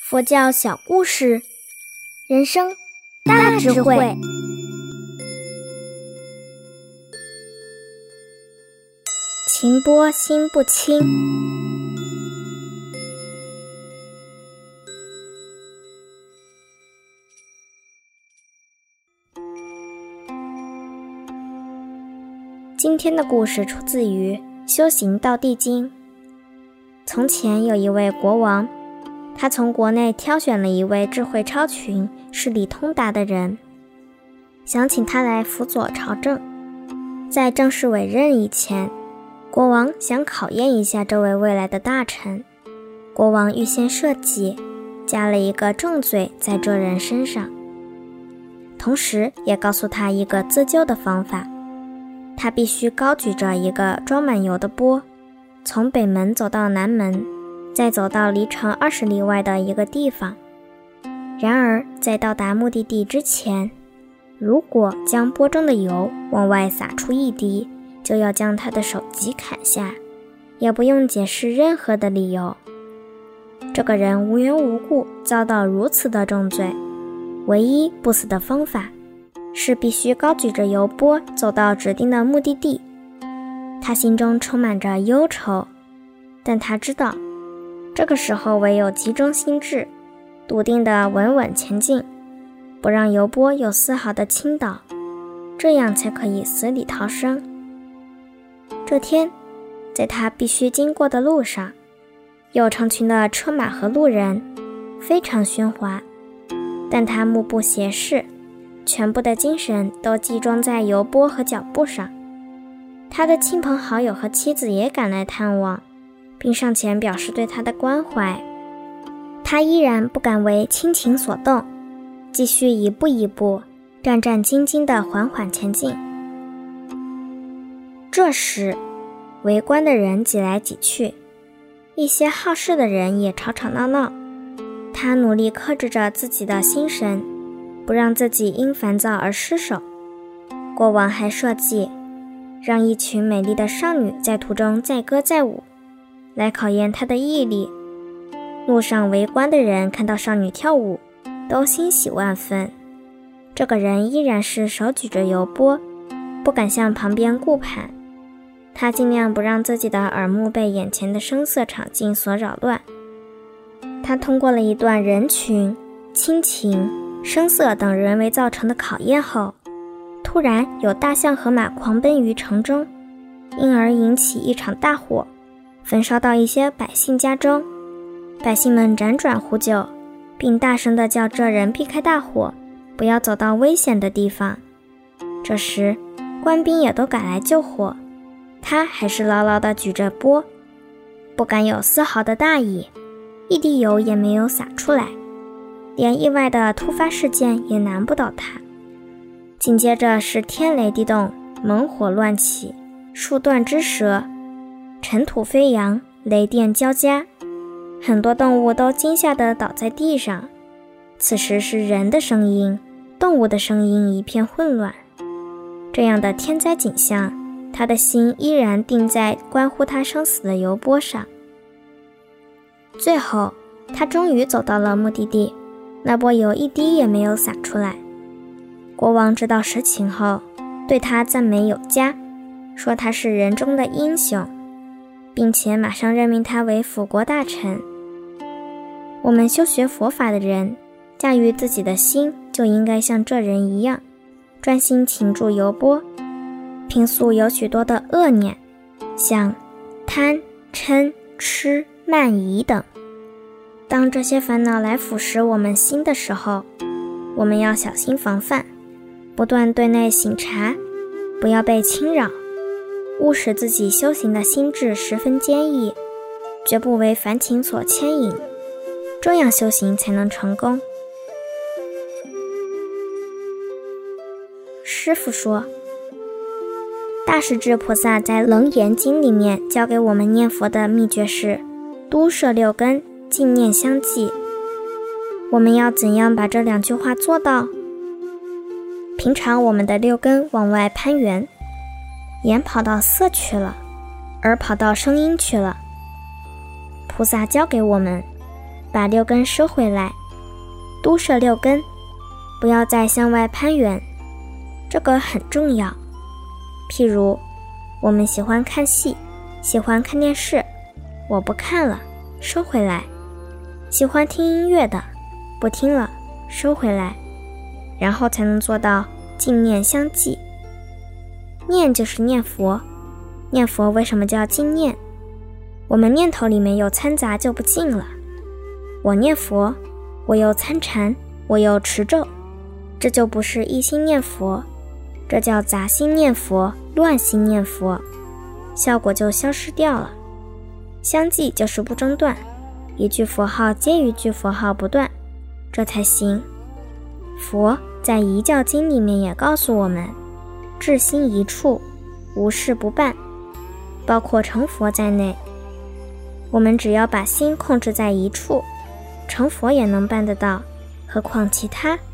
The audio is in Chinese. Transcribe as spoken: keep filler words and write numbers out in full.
佛教小故事，人生大智慧。情波心不清。今天的故事出自于《修行道地经》。从前有一位国王，他从国内挑选了一位智慧超群、事理通达的人，想请他来辅佐朝政。在正式委任以前，国王想考验一下这位未来的大臣。国王预先设计，加了一个重罪在这人身上，同时也告诉他一个自救的方法。他必须高举着一个装满油的钵，从北门走到南门，再走到离城二十里外的一个地方。然而在到达目的地之前，如果将钵中的油往外洒出一滴，就要将他的手级砍下，也不用解释任何的理由。这个人无缘无故遭到如此的重罪，唯一不死的方法是必须高举着油钵走到指定的目的地。他心中充满着忧愁，但他知道这个时候唯有集中心智，笃定地稳稳前进，不让油钵有丝毫的倾倒，这样才可以死里逃生。这天，在他必须经过的路上，有成群的车马和路人，非常喧哗，但他目不斜视，全部的精神都集中在油钵和脚步上。他的亲朋好友和妻子也赶来探望，并上前表示对他的关怀。他依然不敢为亲情所动，继续一步一步战战兢兢地缓缓前进。这时围观的人挤来挤去，一些好事的人也吵吵闹闹。他努力克制着自己的心神，不让自己因烦躁而失手。国王还设计让一群美丽的少女在途中载歌载舞，来考验她的毅力。路上围观的人看到少女跳舞，都欣喜万分。这个人依然是手举着油钵，不敢向旁边顾盼。他尽量不让自己的耳目被眼前的声色场景所扰乱。他通过了一段人群、亲情、声色等人为造成的考验后，突然有大象和马狂奔于城中，因而引起一场大火，焚烧到一些百姓家中。百姓们辗转呼救，并大声地叫这人避开大火，不要走到危险的地方。这时官兵也都赶来救火，他还是牢牢地举着钵，不敢有丝毫的大意，一滴油也没有洒出来，连意外的突发事件也难不倒他。紧接着是天雷地动，猛火乱起，树断枝折，尘土飞扬，雷电交加，很多动物都惊吓地倒在地上。此时是人的声音，动物的声音一片混乱。这样的天灾景象，他的心依然定在关乎他生死的油钵上。最后他终于走到了目的地，那钵油一滴也没有洒出来。国王知道实情后，对他赞美有加，说他是人中的英雄，并且马上任命他为辅国大臣。我们修学佛法的人，驾驭自己的心，就应该像这人一样，专心擒住油钵。平素有许多的恶念，像贪、嗔、痴、慢、疑等，当这些烦恼来腐蚀我们心的时候，我们要小心防范，不断对内省察，不要被侵扰，勿使自己修行的心智十分坚毅，绝不为烦情所牵引，这样修行才能成功。师父说，大势至菩萨在《楞严经》里面教给我们念佛的秘诀是都摄六根，净念相继。我们要怎样把这两句话做到？平常我们的六根往外攀援，眼跑到色去了，耳跑到声音去了。菩萨教给我们把六根收回来，都摄六根，不要再向外攀援，这个很重要。譬如我们喜欢看戏，喜欢看电视，我不看了，收回来。喜欢听音乐的，不听了，收回来，然后才能做到净念相继。念就是念佛，念佛为什么叫净念？我们念头里面有掺杂就不净了。我念佛，我又参禅，我又持咒，这就不是一心念佛，这叫杂心念佛，乱心念佛，效果就消失掉了。相继就是不中断，一句佛号接一句佛号不断，这才行。佛在遗教经里面也告诉我们，至心一处，无事不办，包括成佛在内。我们只要把心控制在一处，成佛也能办得到，何况其他？